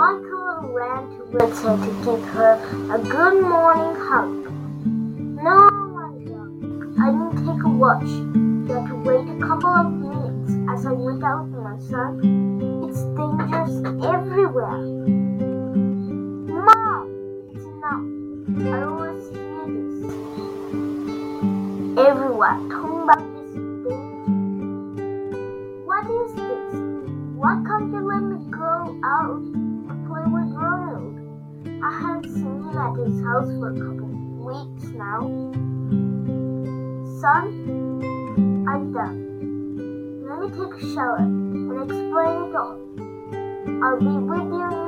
Michael ran towards her to give her a good morning hug. "No, Elijah, I didn't take a watch. You had to wait a couple of minutes as I went out, my son. It's dangerous everywhere." "Mom, it's enough. I always hear this everywhere, talking about this danger. What is this? Why can't you let me go out and play with Ronald? I haven't seen him at his house for a couple of weeks now." "Son, I'm done. Let me take a shower and explain it all. I'll be with you